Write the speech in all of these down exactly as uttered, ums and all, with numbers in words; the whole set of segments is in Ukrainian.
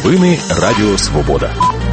Новини Радіо Свобода.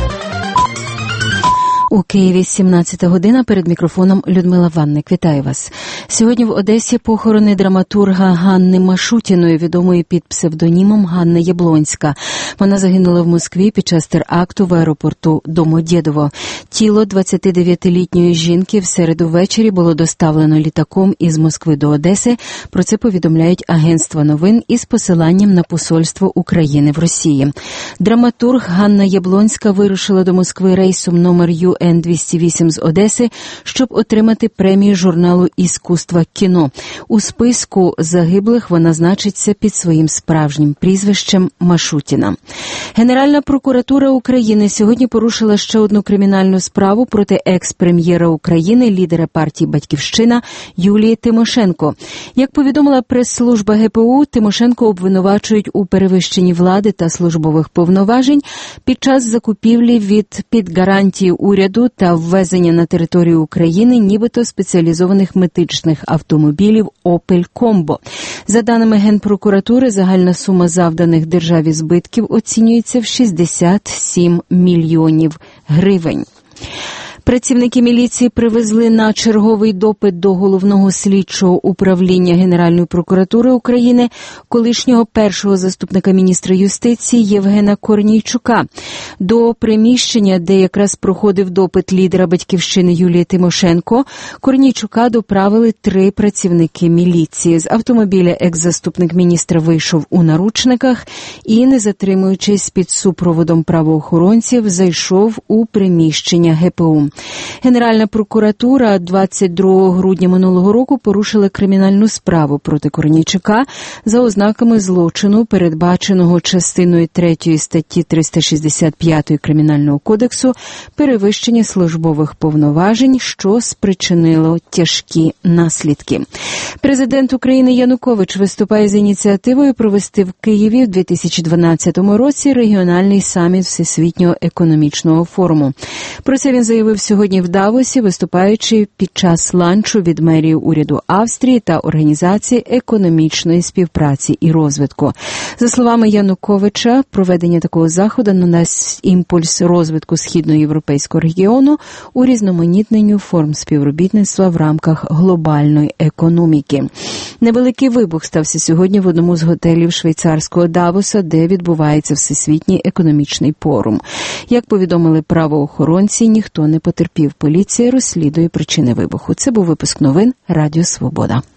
У Києві сімнадцята година, перед мікрофоном Людмила Ванник. Вітаю вас. Сьогодні в Одесі похорони драматурга Ганни Машутіної, відомої під псевдонімом Ганна Яблонська. Вона загинула в Москві під час теракту в аеропорту Домодєдово. Тіло двадцятидев'ятилітньої жінки в середу ввечері було доставлено літаком із Москви до Одеси. Про це повідомляють агентства новин із посиланням на посольство України в Росії. Драматург Ганна Яблонська вирушила до Москви рейсом номер Ю Ен двісті вісім з Одеси, щоб отримати премію журналу «Іскусство кіно». У списку загиблих вона значиться під своїм справжнім прізвищем Машутіна. Генеральна прокуратура України сьогодні порушила ще одну кримінальну справу проти екс-прем'єра України, лідера партії «Батьківщина» Юлії Тимошенко. Як повідомила прес-служба Ге Пе У, Тимошенко обвинувачують у перевищенні влади та службових повноважень під час закупівлі від під гарантії уряду та ввезення на територію України нібито спеціалізованих медичних автомобілів «Опель Комбо». За даними Генпрокуратури, загальна сума завданих державі збитків оцінюється в шістдесят сім мільйонів гривень. Працівники міліції привезли на черговий допит до Головного слідчого управління Генеральної прокуратури України колишнього першого заступника міністра юстиції Євгена Корнійчука. До приміщення, де якраз проходив допит лідера «Батьківщини» Юлії Тимошенко, Корнійчука доправили три працівники міліції. З автомобіля екс-заступник міністра вийшов у наручниках і, не затримуючись під супроводом правоохоронців, зайшов у приміщення Ге Пе У. Генеральна прокуратура двадцять другого грудня минулого року порушила кримінальну справу проти Корнійчука за ознаками злочину, передбаченого частиною третьої статті триста шістдесят п'ять Кримінального кодексу, перевищення службових повноважень, що спричинило тяжкі наслідки. Президент України Янукович виступає з ініціативою провести в Києві в дві тисячі дванадцятому році регіональний саміт Всесвітнього економічного форуму. Про це він заявив сьогодні в Давосі, виступаючи під час ланчу від мерії уряду Австрії та Організації економічної співпраці і розвитку. За словами Януковича, проведення такого заходу надасть імпульс розвитку східноєвропейського регіону, урізноманітненню форм співробітництва в рамках глобальної економіки. Невеликий вибух стався сьогодні в одному з готелів швейцарського Давоса, де відбувається Всесвітній економічний форум. Як повідомили правоохоронці, ніхто не потерпів. Поліція розслідує причини вибуху. Це був випуск новин Радіо Свобода.